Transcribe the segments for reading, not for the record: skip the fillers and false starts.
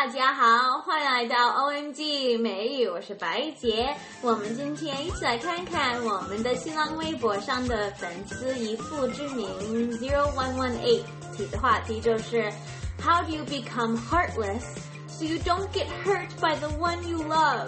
大家好，欢迎来到 OMG 美语，我是白姐。我们今天一起来看看我们的新浪微博上的粉丝一父之名0118提的话题就是 How do you become heartless so you don't get hurt by the one you love?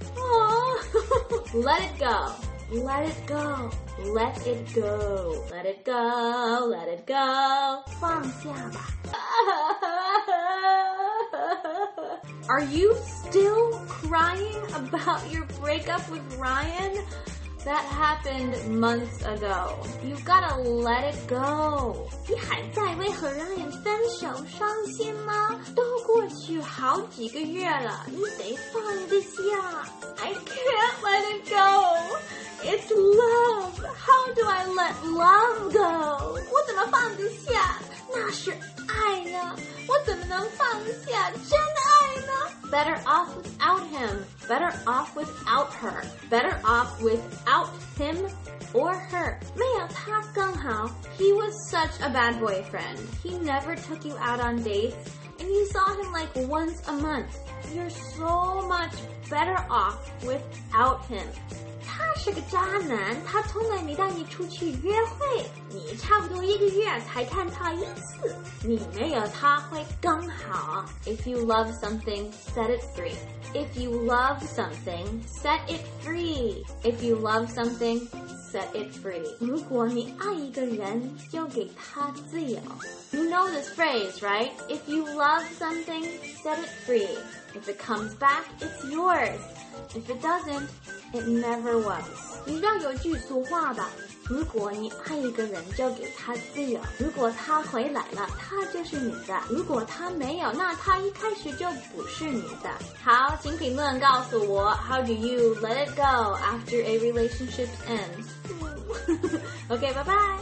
Let it go. Let it go. Let it go. Let it go. Let it go. 放下吧。Are you still crying about your breakup with Ryan? That happened months ago. You've gotta let it go. 你还在为和 Ryan 分手伤心吗？都过去好几个月了，你得放得下。I can't let it go. It's love. How do I let love go? 我怎么放得下？那是爱呢，我怎么能放下真爱呢？ Better off without him. Better off without her. Better off without him or her. 没有他更好。He was such a bad boyfriend. He never took you out on dates, and you saw him like once a month. You're so much better off without him.他是个渣男，他从来没带你出去约会，你差不多1个月才看他1次，你没有他会更好。If you love something, set it free. If you love something, set it free. If you love something, set it free. 如果你爱一个人，就给他自由。You know this phrase, right? If you love something, set it free. If it comes back, it's yours. If it doesn't, it never was. 你知道有句俗话吧？如果你爱一个人，就给他自由。如果他回来了，他就是你的；如果他没有，那他一开始就不是你的。好，请评论告诉我 How do you let it go after a relationship ends? Okay, bye bye.